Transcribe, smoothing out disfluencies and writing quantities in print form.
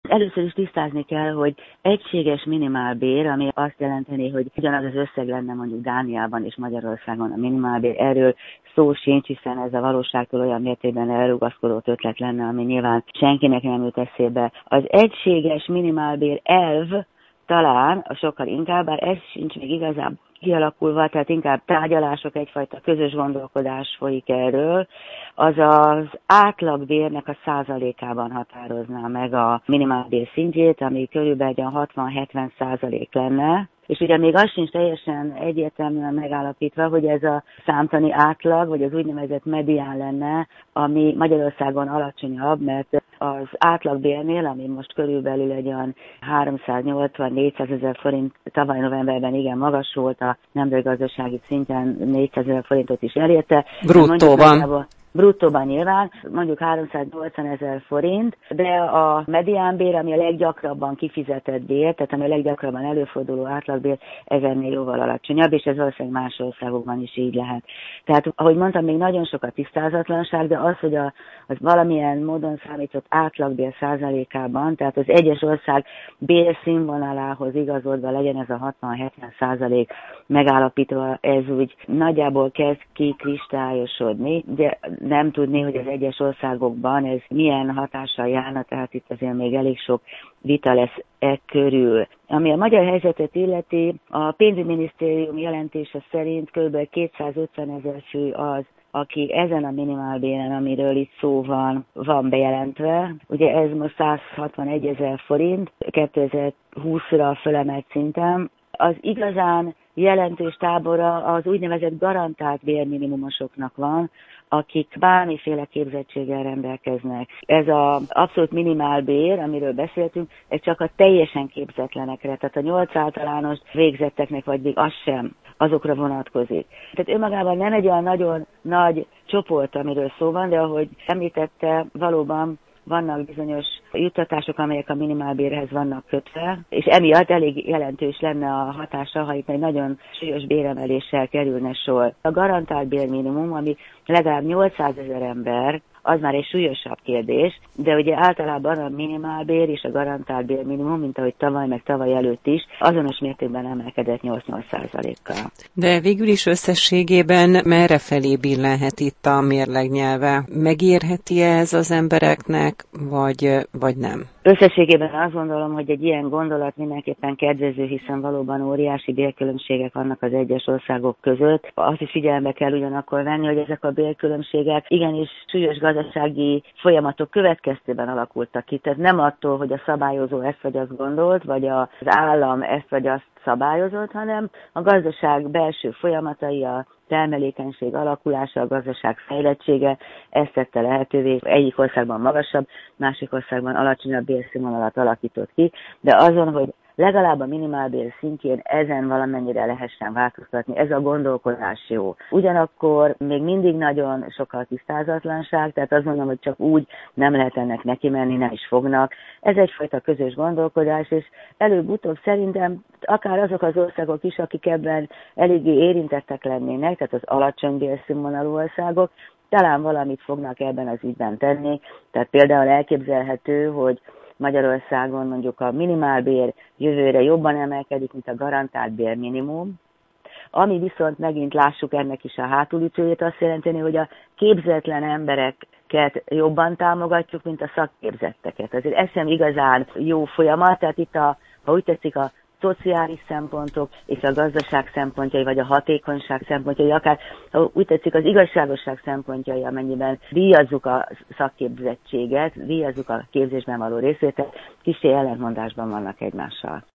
Először is tisztázni kell, hogy egységes minimálbér, ami azt jelenteni, hogy ugyanaz az összeg lenne mondjuk Dániában és Magyarországon a minimálbér. Erről szó sincs, hiszen ez a valóságtól olyan mértékben elrugaszkodott ötlet lenne, ami nyilván senkinek nem jut eszébe. Az egységes minimálbér elv talán sokkal inkább, bár ez sincs még igazán kialakulva, tehát inkább tárgyalások, egyfajta közös gondolkodás folyik erről, az az átlagbérnek a százalékában határozná meg a minimálbér szintjét, ami körülbelül 60-70% lenne. És ugye még az sincs teljesen egyértelműen megállapítva, hogy ez a számtani átlag, vagy az úgynevezett medián lenne, ami Magyarországon alacsonyabb, mert az átlagbérnél, ami most körülbelül egy olyan 380-400 ezer forint, tavaly novemberben igen magas volt, a nemzetgazdasági szinten 400 ezer forintot is elérte. Bruttóban. Bruttóban nyilván, mondjuk 380 ezer forint, de a mediánbér, ami a leggyakrabban kifizetett bér, tehát ami a leggyakrabban előforduló átlagbér, ezernél jóval alacsonyabb, és ez valószínűleg más országokban is így lehet. Tehát, ahogy mondtam, még nagyon sok a tisztázatlanság, de az, hogy az valamilyen módon számított átlagbér százalékában, tehát az egyes ország bérszínvonalához igazodva legyen ez a 60-70% megállapítva, ez úgy nagyjából kezd kikristályosodni, de nem tudni, hogy az egyes országokban ez milyen hatással járna, tehát itt azért még elég sok vita lesz körül. Ami a magyar helyzetet illeti, a pénzügyminisztérium jelentése szerint kb. 250 ezer fő az, aki ezen a minimálbéren, amiről itt szó van bejelentve. Ugye ez most 161 ezer forint, 2020-ra fölemelt szinten. Az igazán jelentős tábora az úgynevezett garantált bérminimumosoknak van, akik bármiféle képzettséggel rendelkeznek. Ez az abszolút minimálbér, amiről beszéltünk, ez csak a teljesen képzetlenekre, tehát a 8 általános végzetteknek, vagy még az sem, azokra vonatkozik. Tehát önmagában nem egy olyan nagyon nagy csoport, amiről szó van, de ahogy említette, valóban vannak bizonyos juttatások, amelyek a minimálbérhez vannak kötve, és emiatt elég jelentős lenne a hatása, ha itt egy nagyon súlyos béremeléssel kerülne sor. A garantált bérminimum, ami legalább 800 ezer ember, az már egy súlyosabb kérdés, de ugye általában a minimálbér és a garantált bérminimum, mint ahogy tavaly meg tavaly előtt is, azonos mértékben emelkedett 8-8%-kal. De végül is összességében merre felé billenhet itt a mérlegnyelve? Megérheti ez az embereknek, vagy nem? Összességében azt gondolom, hogy egy ilyen gondolat mindenképpen kedvező, hiszen valóban óriási bérkülönbségek vannak az egyes országok között. Azt is figyelembe kell ugyanakkor venni, hogy ezek a bérkülönbségek igenis súlyos gazdasági folyamatok következtében alakultak ki. Tehát nem attól, hogy a szabályozó ezt vagy azt gondolt, vagy az állam ezt vagy azt szabályozott, hanem a gazdaság belső folyamatai, a termelékenység alakulása, a gazdaság fejlettsége ezt tette lehetővé. Egyik országban magasabb, másik országban alacsonyabb bérszínvonalat alakított ki, de azon, hogy legalább a minimálbér szintjén ezen valamennyire lehessen változtatni. Ez a gondolkodás jó. Ugyanakkor még mindig nagyon sok a tisztázatlanság, tehát azt mondom, hogy csak úgy nem lehet ennek neki menni, nem is fognak. Ez egyfajta közös gondolkodás, és előbb-utóbb szerintem akár azok az országok is, akik ebben eléggé érintettek lennének, tehát az alacsony bérszínvonalú országok, talán valamit fognak ebben az ügyben tenni. Tehát például elképzelhető, hogy Magyarországon mondjuk a minimálbér jövőre jobban emelkedik, mint a garantált bérminimum, ami viszont megint lássuk ennek is a hátulütőjét, azt jelenteni, hogy a képzetlen embereket jobban támogatjuk, mint a szakképzetteket. Azért ez sem igazán jó folyamat, tehát itt ha úgy tetszik, a szociális szempontok és a gazdaság szempontjai, vagy a hatékonyság szempontjai, akár ha úgy tetszik az igazságosság szempontjai, amennyiben díjazzuk a szakképzettséget, díjazzuk a képzésben való részvételt, kissé ellentmondásban vannak egymással.